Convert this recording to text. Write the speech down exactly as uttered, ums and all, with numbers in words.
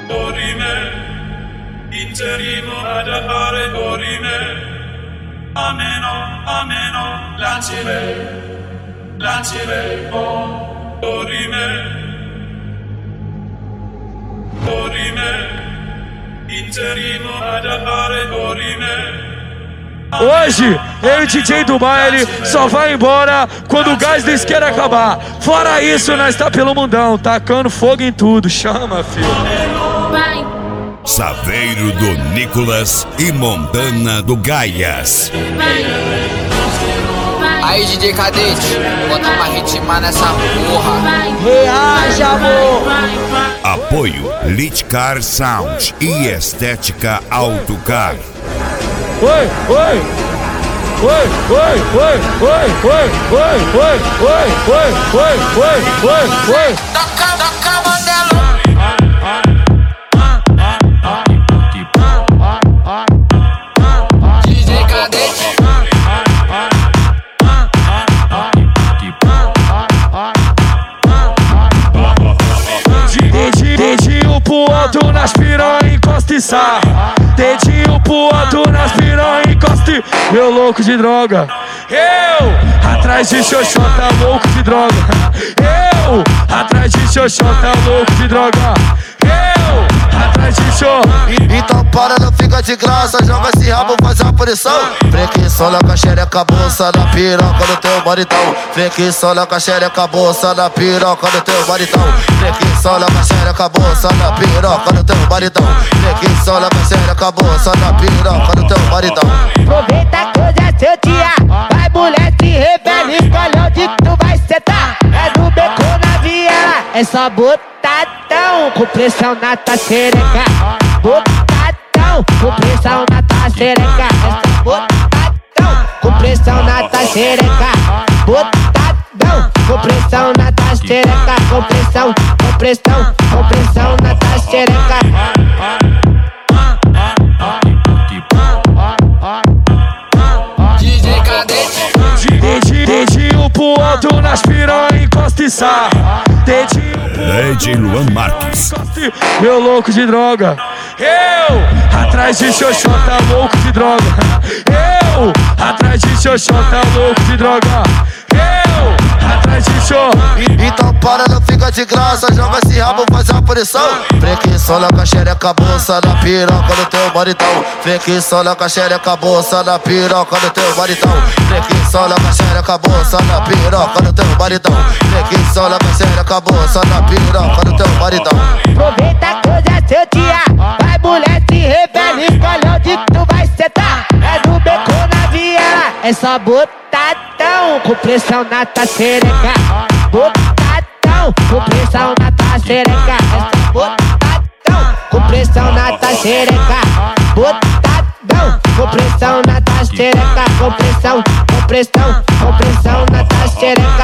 dorime, inserimo ad appare dorime, ameno, ameno, lancire, lancire, oh, dorime, dorime, inserimo ad appare dorime. Hoje, eu e o D J do baile só vai embora quando o gás do isqueiro acabar. Fora isso, nós tá pelo mundão, tacando fogo em tudo. Chama, filho. Saveiro do Nicolas e Montana do Gaias. Aí, D J Cadete, bota uma ritma nessa porra. Reaja, amor. Apoio Litcar Sound e Estética Autocar. Oi, oi, oi, oi, oi, oi, oi, oi, oi, oi, oi, oi, oi, oi, oi. Toca, toca, Mandelo. D J Cadete. Dedinho pro alto nas piranha, encosta e sarra. Dedinho pro alto nas piranha, encosta e... Meu louco de droga. Eu, atrás de xoxota, louco de droga. Eu, atrás de xoxota, louco de droga. Eu, atrás de xô. Então para, não fica de graça, joga esse rabo, faz a punição. Frequenção na xereca, bolsa na piroca do teu maritão. Frequenção na xereca, bolsa na piroca do teu maritão. Frequenção na xereca, bolsa na piroca do teu maritão. Frequenção na xereca, bolsa na piroca do teu maritão. Aproveita que hoje é seu dia. Vai, mulher, se revela, escolhe onde tu vai sentar. É no beco na viela, é só botadão, com pressão na tua xereca. Botadão, com pressão na tua xereca. É só botadão, com pressão na tua xereca. Botadão, com pressão na tua xereca. Com pressão, com pressão, com pressão na tua xereca. D J Cadete. Dedinho pro alto nas piranha, encosta e sarra. Dedinho pro Lady Luan Marques. encosta e... Meu louco de droga. Eu, atrás de xoxota, louco de droga. Eu, atrás de xoxota, louco de droga. Eu, atrás de xô. Então para, não fica de graça, joga esse rabo, faz a punição. Frequenção na xereca, bolsa na piroca do teu maritão. Frequenção na xereca, bolsa na piroca do teu maritão. Frequenção na xereca, bolsa na piroca do teu maritão. Frequenção na xereca, bolsa na piroca do teu maritão. Aproveita que hoje é seu dia. Vai, mulher, se revela, escolhe onde tu vai sentar. É no beco na viela, é só botadão, com pressão na tua xereca. Botadão, com pressão na tua xereca. É só botadão, com pressão na tua xereca. Botadão, com pressão na tua xereca. Com pressão, com pressão, com pressão na tua xereca.